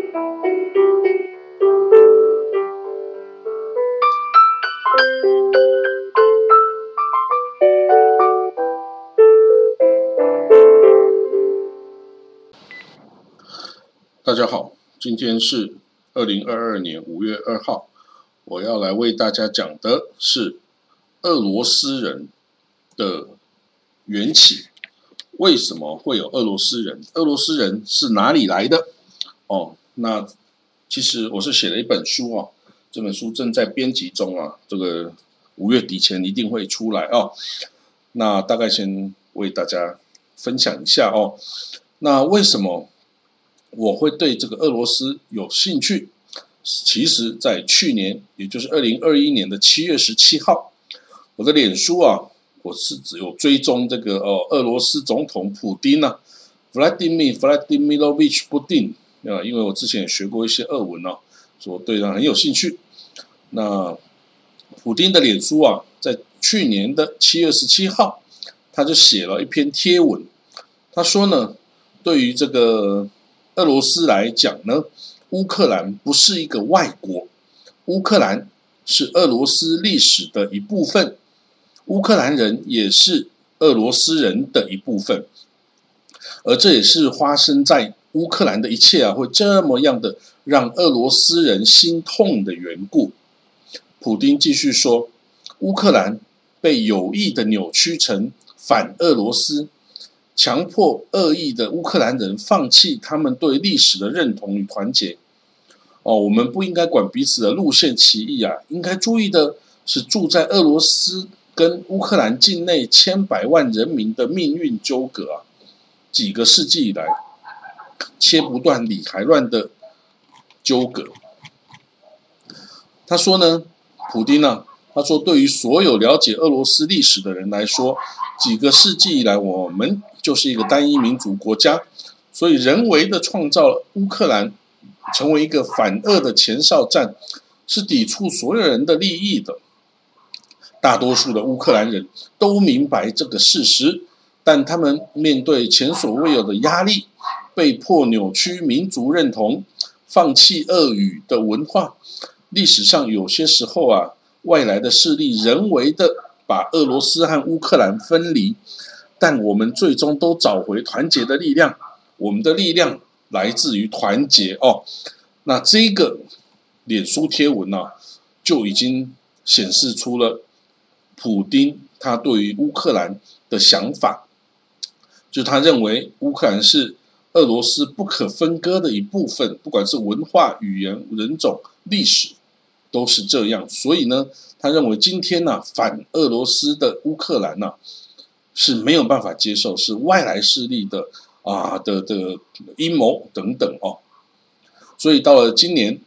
大家好，今天是2022年5月2号，我要来为大家讲的是俄罗斯人的缘起。为什么会有俄罗斯人？俄罗斯人是哪里来的？那其实我是写了一本书啊，这本书正在编辑中啊，这个5月底前一定会出来哦。那大概先为大家分享一下哦。那为什么我会对这个俄罗斯有兴趣？其实在去年，也就是2021年的7月17号，我的脸书啊，我是只有追踪这个俄罗斯总统普丁啊 ，Vladimir Vladimirovich Putin 啊，因为我之前也学过一些俄文啊，所以我对他很有兴趣。那普丁的脸书啊，在去年的7月17号，他就写了一篇贴文，他说呢，对于这个俄罗斯来讲呢，乌克兰不是一个外国，乌克兰是俄罗斯历史的一部分，乌克兰人也是俄罗斯人的一部分，而这也是发生在乌克兰的一切啊，会这么样的让俄罗斯人心痛的缘故。普丁继续说，乌克兰被有意的扭曲成反俄罗斯，强迫恶意的乌克兰人放弃他们对历史的认同与团结。我们不应该管彼此的路线歧义啊，应该注意的是住在俄罗斯跟乌克兰境内千百万人民的命运纠葛啊，几个世纪以来切不断理还乱的纠葛。他说呢，普丁啊，他说对于所有了解俄罗斯历史的人来说，几个世纪以来我们就是一个单一民族国家，所以人为的创造了乌克兰成为一个反俄的前哨站，是抵触所有人的利益的。大多数的乌克兰人都明白这个事实，但他们面对前所未有的压力，被迫扭曲民族认同，放弃俄语的文化。历史上有些时候啊，外来的势力人为的把俄罗斯和乌克兰分离，但我们最终都找回团结的力量。我们的力量来自于团结哦。那这个脸书贴文啊，就已经显示出了普丁他对于乌克兰的想法，就他认为乌克兰是俄罗斯不可分割的一部分，不管是文化、语言、人种、历史都是这样。所以呢，他认为今天呢，反俄罗斯的乌克兰呢，是没有办法接受，是外来势力的阴谋等等哦。所以到了今年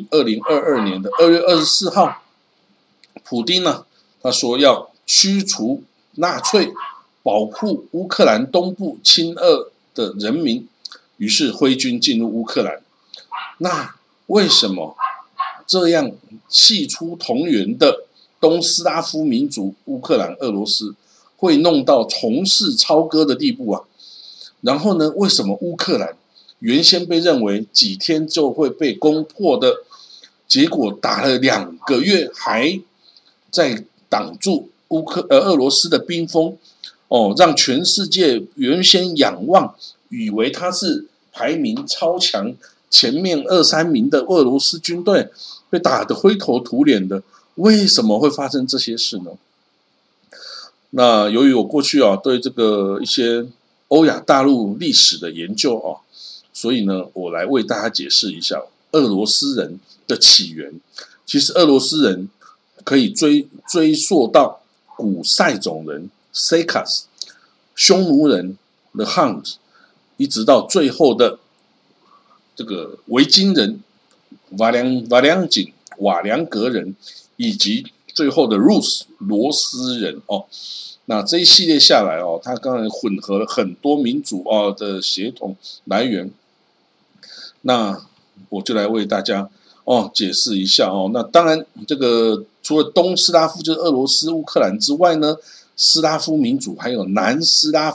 2022年的2月24号，普丁呢，他说要驱除纳粹，保护乌克兰东部亲俄的人民，于是挥军进入乌克兰。那为什么这样系出同源的东斯拉夫民族乌克兰、俄罗斯会弄到从事超割的地步啊？然后呢，为什么乌克兰原先被认为几天就会被攻破的，结果打了2个月还在挡住俄罗斯的兵锋让全世界原先仰望以为他是排名超强前面2、3名的俄罗斯军队被打得灰头土脸的，为什么会发生这些事呢？那由于我过去对这个一些欧亚大陆历史的研究所以呢，我来为大家解释一下俄罗斯人的起源。其实俄罗斯人可以追溯到古塞种人 Sakas、 匈奴人 The Huns， 一直到最后的这个维京人瓦良格人，以及最后的 Rus 罗斯人那这一系列下来他刚才混合了很多民族的血统来源。那我就来为大家解释一下那当然，这个除了东斯拉夫就是俄罗斯、乌克兰之外呢，斯拉夫民族还有南斯拉夫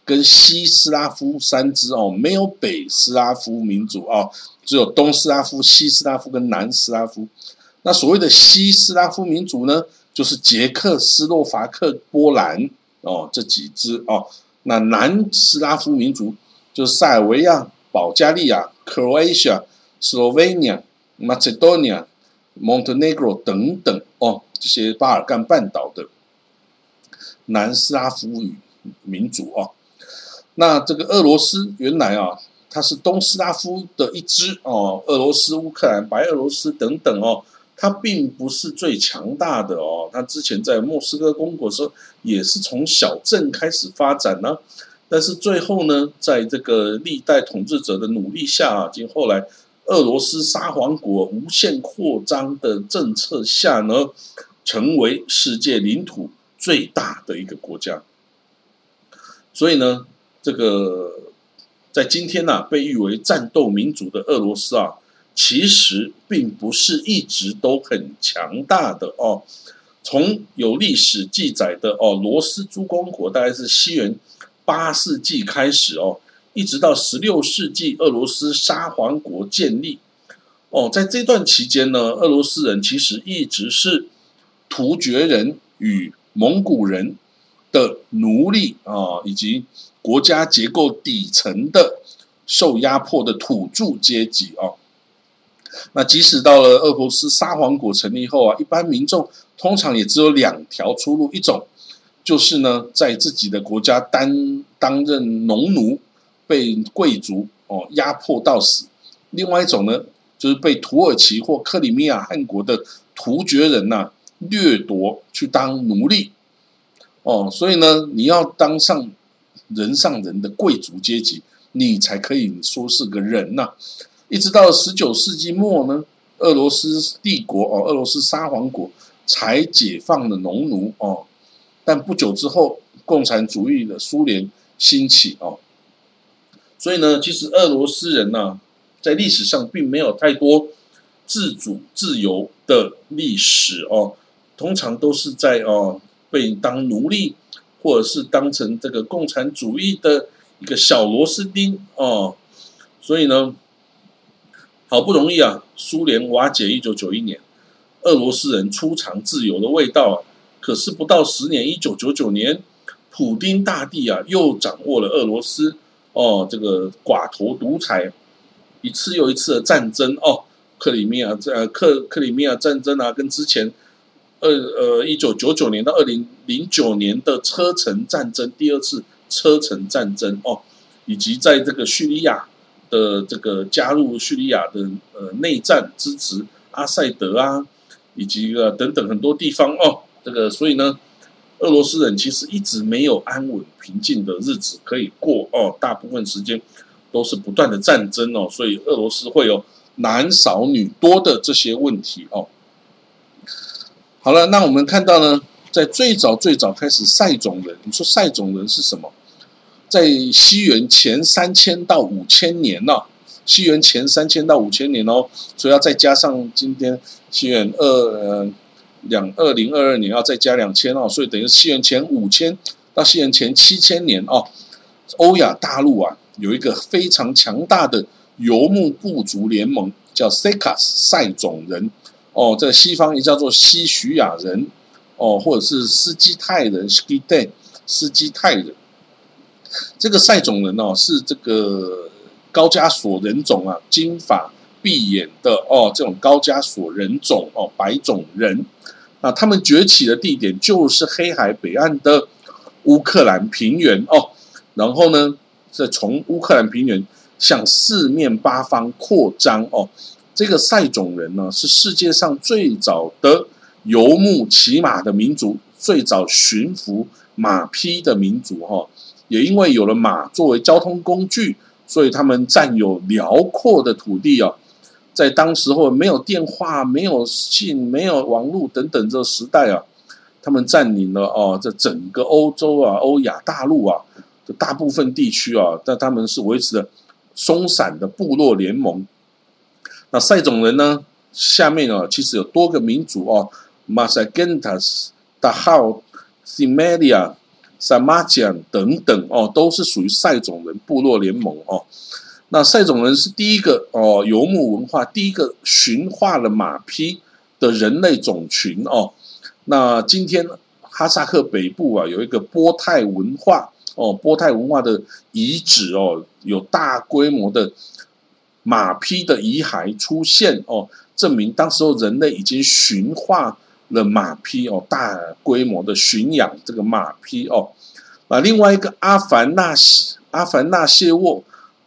跟西斯拉夫三支没有北斯拉夫民族只有东斯拉夫、西斯拉夫跟南斯拉夫。那所谓的西斯拉夫民族呢，就是捷克、斯洛伐克、波兰这几支那南斯拉夫民族就是塞尔维亚、保加利亚、Croatia、Slovenia、Macedonia、Montenegro 等等这些巴尔干半岛的南斯拉夫民族那这个俄罗斯原来它是东斯拉夫的一支俄罗斯、乌克兰、白俄罗斯等等它并不是最强大的它之前在莫斯科公国的时候也是从小镇开始发展呢，但是最后呢，在这个历代统治者的努力下经后来俄罗斯沙皇国无限扩张的政策下呢，成为世界领土最大的一个国家。所以呢，这个在今天被誉为战斗民族的俄罗斯其实并不是一直都很强大的从有历史记载的罗斯诸公国，大概是西元8世纪开始一直到16世纪俄罗斯沙皇国建立在这段期间呢，俄罗斯人其实一直是突厥人与蒙古人的奴隶以及国家结构底层的受压迫的土著阶级那即使到了俄罗斯沙皇国成立后一般民众通常也只有2条出路，一种就是呢在自己的国家担任农奴，被贵族压迫到死；另外一种呢就是被土耳其或克里米亚汗国的突厥人掠夺去当奴隶所以呢你要当上人上人的贵族阶级，你才可以说是个人一直到19世纪末呢，俄罗斯帝国俄罗斯沙皇国才解放了农奴但不久之后共产主义的苏联兴起所以呢其实俄罗斯人在历史上并没有太多自主自由的历史通常都是在被当奴隶，或者是当成这个共产主义的一个小螺丝钉所以呢好不容易苏联瓦解1991年，俄罗斯人初尝自由的味道可是不到10年，1999年，普丁大帝又掌握了俄罗斯这个寡头独裁，一次又一次的战争克里米亚战争跟之前1999年到2009年的车臣战争，第2次车臣战争以及在这个叙利亚的这个加入叙利亚的内战，支持阿塞德以及等等很多地方这个所以呢，俄罗斯人其实一直没有安稳平静的日子可以过大部分时间都是不断的战争所以俄罗斯会有男少女多的这些问题好了，那我们看到呢，在最早开始塞种人，你说塞种人是什么？在西元前3000到5000年西元前3000到5000年所以要再加上今天西元2022年要再加2000所以等于西元前5000到西元前7000年欧亚大陆有一个非常强大的游牧部族联盟，叫 Sekas 塞种人在西方也叫做西徐亚人或者是斯基泰人 Skitay 斯基泰人。这个塞种人是这个高加索人种金发碧眼的这种高加索人种白种人。那他们崛起的地点就是黑海北岸的乌克兰平原然后呢再从乌克兰平原向四面八方扩张这个塞种人呢是世界上最早的游牧骑马的民族，最早驯服马匹的民族也因为有了马作为交通工具，所以他们占有辽阔的土地在当时候没有电话、没有信、没有网络等等这个时代他们占领了这整个欧洲欧亚大陆的大部分地区但他们是维持了松散的部落联盟。那塞种人呢下面其实有多个民族Masagentas、Dachau、Simelia、 萨马江等等都是属于塞种人部落联盟那塞种人是第一个游牧文化第一个驯化了马匹的人类种群那今天哈萨克北部有一个波泰文化波泰文化的遗址有大规模的马匹的遗骸出现证明当时候人类已经驯化了马匹大规模的驯养这个马匹另外一个阿凡纳谢沃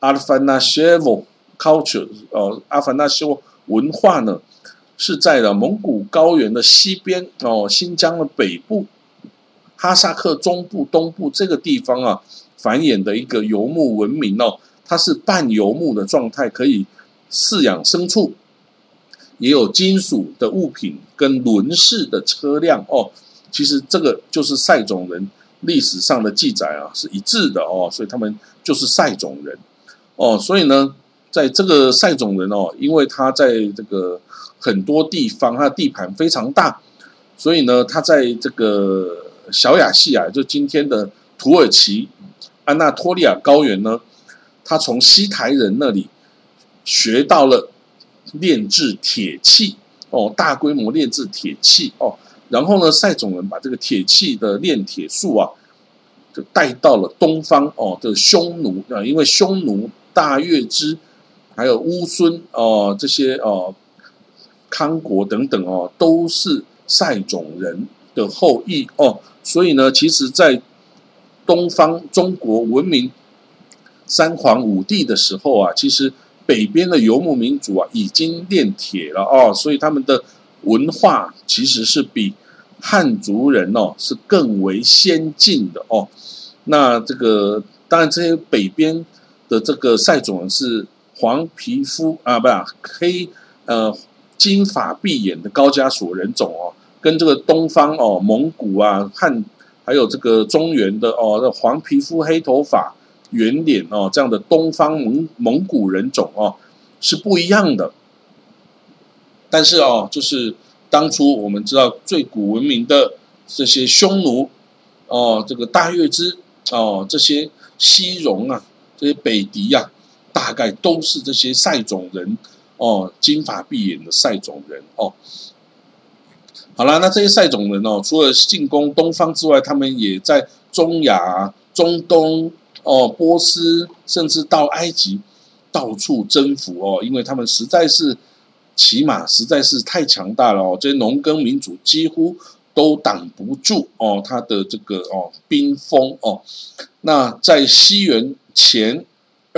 culture 阿凡纳谢沃文化呢是在了蒙古高原的西边新疆的北部哈萨克中部东部这个地方繁衍的一个游牧文明它是半游牧的状态，可以饲养牲畜，也有金属的物品跟轮式的车辆其实这个就是塞种人历史上的记载是一致的所以他们就是塞种人所以呢在这个塞种人因为他在这个很多地方他的地盘非常大，所以呢他在这个小亚细亚就今天的土耳其安纳托利亚高原呢，他从西台人那里学到了炼制铁器大规模炼制铁器然后呢塞种人把这个铁器的炼铁术就带到了东方的匈奴因为匈奴大月支还有乌孙这些康国等等都是塞种人的后裔所以呢其实在东方中国文明三皇五帝的时候其实北边的游牧民族已经炼铁了所以他们的文化其实是比汉族人是更为先进的那这个当然这些北边的这个塞种人是黄皮肤黑金发碧眼的高加索人种跟这个东方蒙古汉还有这个中原的黄皮肤黑头发圆脸这样的东方蒙古人种是不一样的。但是就是当初我们知道最古文明的这些匈奴这个大月支这些西戎这些北狄大概都是这些塞种人金发碧眼的塞种人好啦，那这些塞种人除了进攻东方之外，他们也在中亚、中东波斯，甚至到埃及到处征服因为他们实在是骑马实在是太强大了这些农耕民族几乎都挡不住他的这个兵锋那在西元前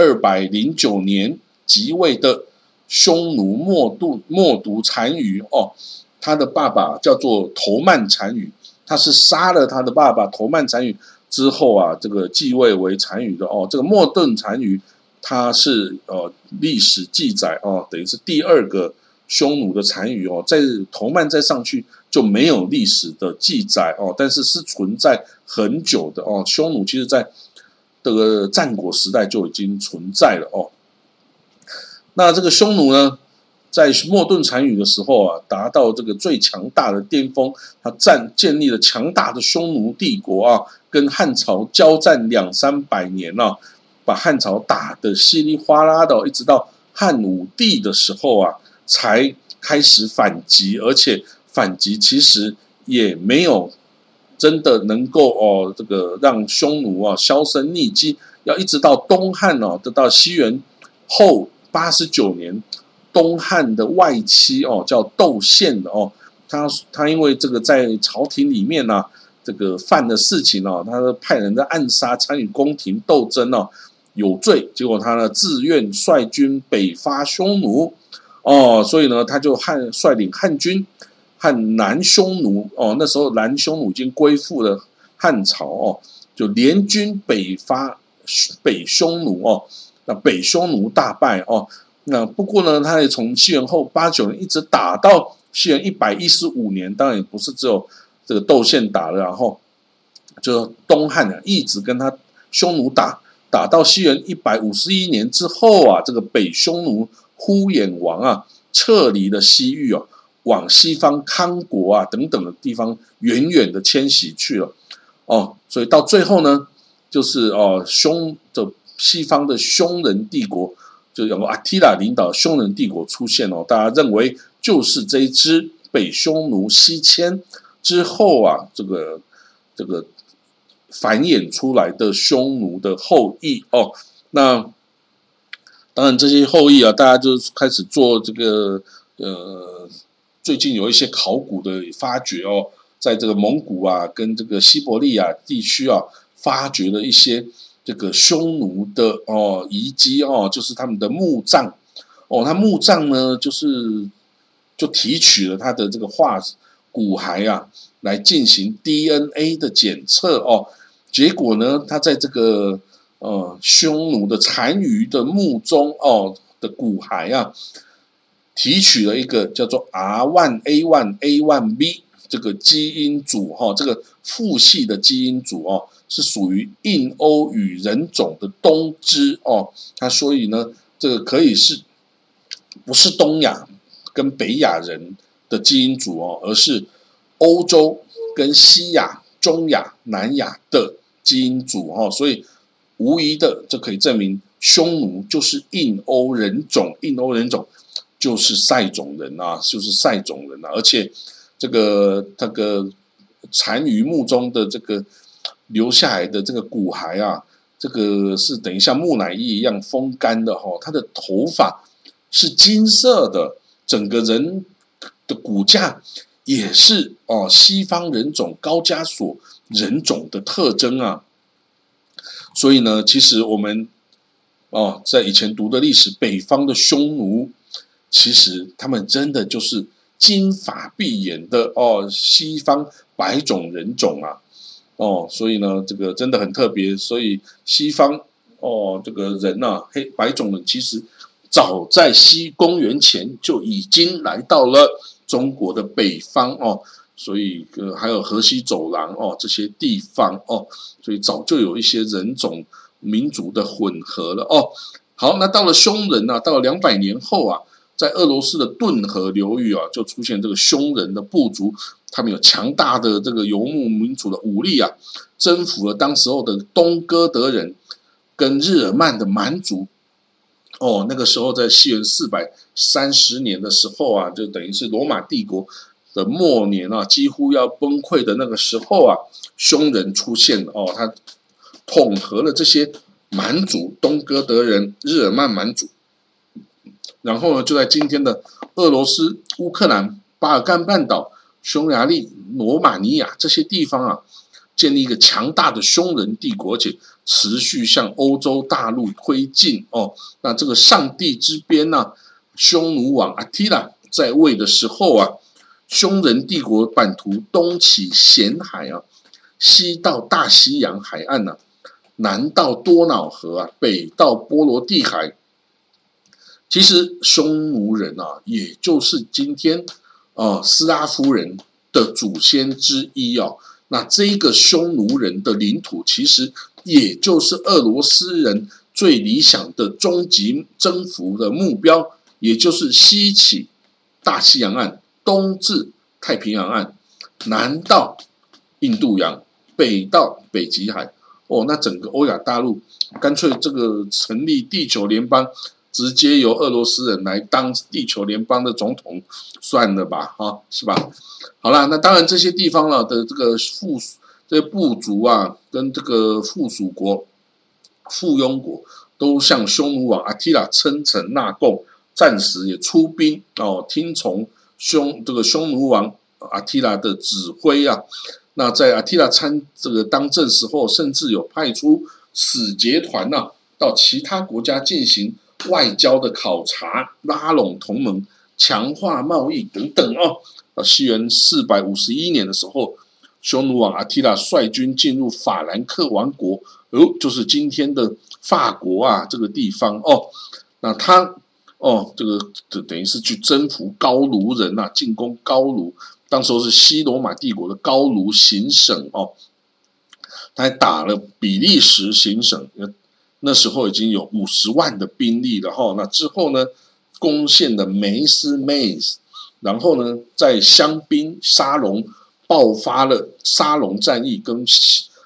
209年即位的匈奴默读单于他的爸爸叫做头曼单于，他是杀了他的爸爸头曼单于之后这个继位为单于的这个默顿单于他是历史记载等于是第二个匈奴的单于在头曼再上去就没有历史的记载但是是存在很久的匈奴其实在这个战国时代就已经存在了那这个匈奴呢在默顿单于的时候达到这个最强大的巅峰，他建立了强大的匈奴帝国跟汉朝交战200-300年把汉朝打得稀里哗啦的一直到汉武帝的时候才开始反击，而且反击其实也没有真的能够这个让匈奴销声匿迹，要一直到东汉到西元后89年东汉的外戚叫窦宪的他因为这个在朝廷里面这个犯的事情他派人在暗杀参与宫廷斗争有罪，结果他呢自愿率军北伐匈奴所以呢他就率领汉军和南匈奴那时候南匈奴已经归附了汉朝就联军北伐北匈奴那北匈奴大败那不过呢他也从西元后89年一直打到西元115年，当然也不是只有这个窦宪打了，然后就东汉一直跟他匈奴打到西元151年之后这个北匈奴呼延王撤离了西域往西方康国等等的地方远远的迁徙去了所以到最后呢，就是西方的匈人帝国，就有阿提拉领导匈人帝国出现大家认为就是这一支被匈奴西迁之后这个繁衍出来的匈奴的后裔那当然这些后裔大家就开始做这个最近有一些考古的发掘在这个蒙古跟这个西伯利亚地区发掘了一些这个匈奴的遗迹就是他们的墓葬他墓葬呢就提取了他的这个骨骸来进行 DNA 的检测结果呢他在这个匈奴的单于的墓中的骨骸提取了一个叫做 R1A1A1B 这个基因组这个父系的基因组是属于印欧语人种的东支它所以呢这个可以是不是东亚跟北亚人的基因组而是欧洲跟西亚、中亚、南亚的基因组所以无疑的这可以证明匈奴就是印欧人种就是塞种人而且这个单于墓中的这个留下来的这个骨骸这个是等于像木乃伊一样风干的他的头发是金色的，整个人的骨架也是西方人种高加索人种的特征所以呢其实我们在以前读的历史，北方的匈奴其实他们真的就是金发碧眼的西方白种人种所以呢这个真的很特别，所以西方这个人白种人其实早在公元前就已经来到了中国的北方所以还有河西走廊这些地方所以早就有一些人种民族的混合了好，那到了匈人到了200年后在俄罗斯的顿河流域就出现这个匈人的部族，他们有强大的这个游牧民族的武力征服了当时候的东哥德人跟日耳曼的蛮族那个时候在西元430年的时候就等于是罗马帝国的末年几乎要崩溃的那个时候匈人出现了他统合了这些蛮族，东哥德人、日耳曼蛮族，然后呢就在今天的俄罗斯、乌克兰、巴尔干半岛、匈牙利、罗马尼亚这些地方建立一个强大的匈人帝国，而且持续向欧洲大陆推进那这个上帝之鞭匈奴王阿提拉在位的时候匈人帝国版图东起咸海西到大西洋海岸南到多瑙河北到波罗的海。其实匈奴人也就是今天斯拉夫人的祖先之一那这个匈奴人的领土其实也就是俄罗斯人最理想的终极征服的目标，也就是西起大西洋岸，东至太平洋岸，南到印度洋，北到北极海那整个欧亚大陆干脆这个成立地球联邦，直接由俄罗斯人来当地球联邦的总统算了吧是吧？好啦，那当然这些地方的这个这些部族跟这个附属国附庸国都向匈奴王阿提拉称臣纳贡，暂时也出兵听从这个匈奴王阿提拉的指挥那在阿提拉这个当政时候，甚至有派出使节团到其他国家进行外交的考察，拉拢同盟，强化贸易等等西元451年的时候，匈奴王阿提拉率军进入法兰克王国就是今天的法国这个地方那他这个等于是去征服高卢人进攻高卢，当时候是西罗马帝国的高卢行省他还打了比利时行省，那时候已经有50万的兵力了那之后呢攻陷了梅斯，然后呢在香槟沙龙爆发了沙龙战役，跟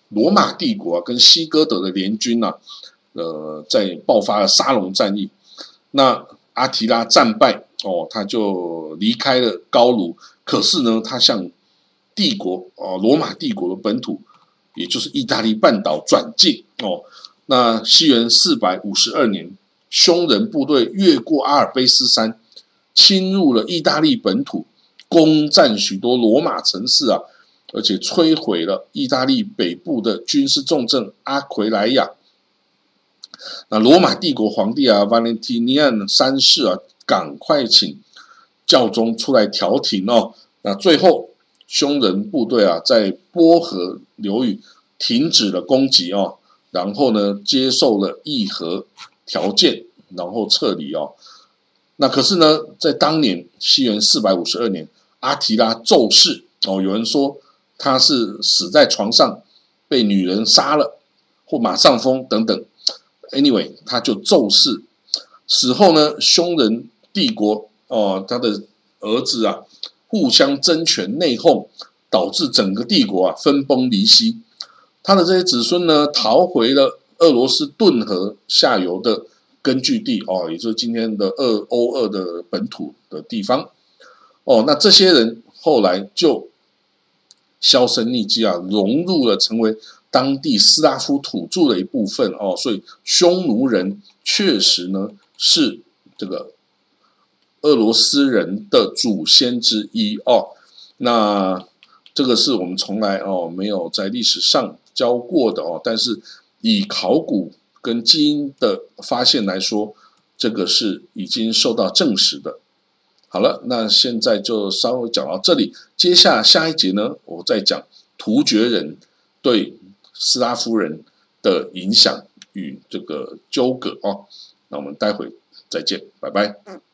罗马帝国跟西哥德的联军在爆发了沙龙战役。那阿提拉战败他就离开了高卢，可是呢，他向帝国罗马帝国的本土，也就是意大利半岛转进那西元452年，匈人部队越过阿尔卑斯山，侵入了意大利本土，攻占许多罗马城市而且摧毁了意大利北部的军事重镇阿奎莱亚。那罗马帝国皇帝Valentinian 三世赶快请教宗出来调停那最后匈人部队在波河流域停止了攻击然后呢接受了议和条件，然后撤离那可是呢，在当年西元452年，阿提拉骤逝有人说他是死在床上，被女人杀了，或马上疯等等。Anyway， 他就骤逝。死后呢，匈人帝国他的儿子互相争权内讧，导致整个帝国分崩离析。他的这些子孙呢，逃回了俄罗斯顿河下游的根据地也就是今天的欧俄的本土的地方那这些人后来就销声匿迹融入了成为当地斯拉夫土著的一部分所以匈奴人确实呢是这个俄罗斯人的祖先之一那这个是我们从来没有在历史上教过的但是以考古跟基因的发现来说，这个是已经受到证实的。好了，那现在就稍微讲到这里，接下一节呢，我再讲突厥人对斯拉夫人的影响与这个纠葛那我们待会再见，拜拜。